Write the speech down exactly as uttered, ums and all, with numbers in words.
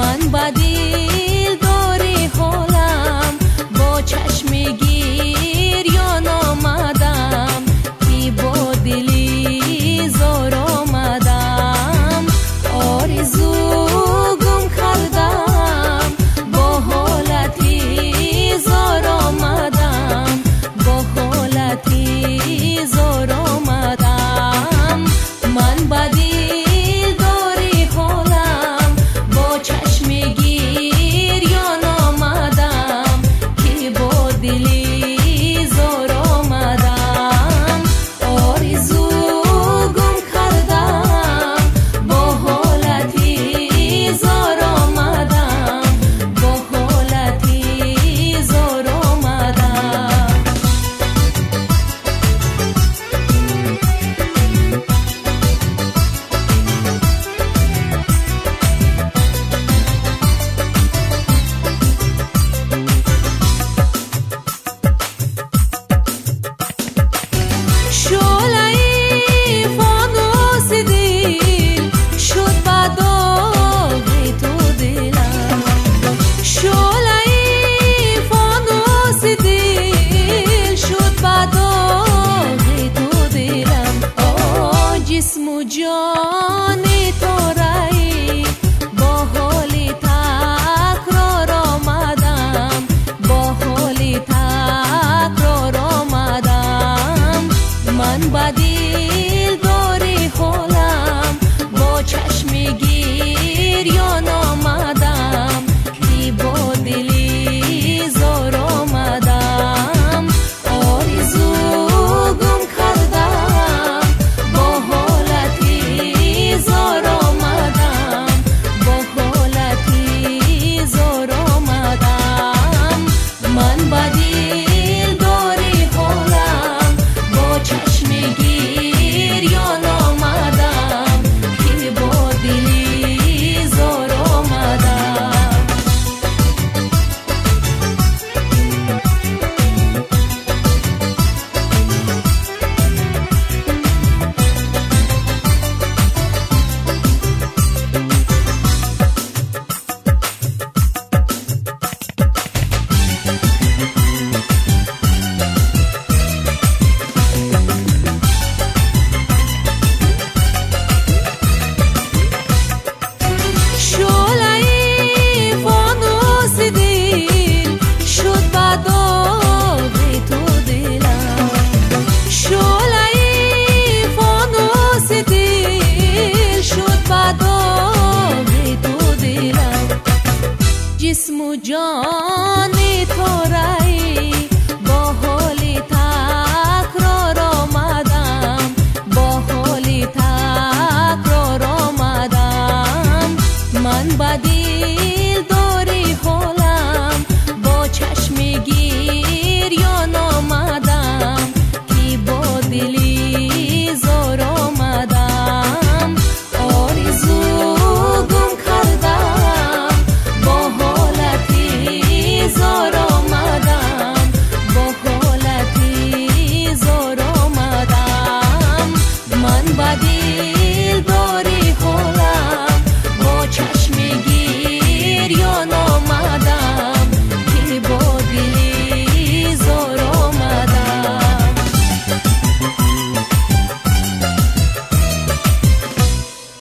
من بدیل داری حالم با چشم گریان آمدم که با دلی زار آمدم آرزو گم کردم با حالتی زار آمدم با حالتی زار آمدم من بدیل داری حالم با چشم گریان آمدم که با دلی زار آمدم آرزو گم کردم با حالتی زار آمدم با حالتی زار آمدم جسم و جان تو رای با حالی تکرار آمدم با حالی تکرار آمدم من بدیل داری حالم با چشم گریان آمدم که با دلی زار آمدم آرزو گم کردم با حالتی زار آمدم با حالتی زار آمدم من بدیل داری حالم با چشم گریان آمدم که با دلی زار آمدم جسم و جان تو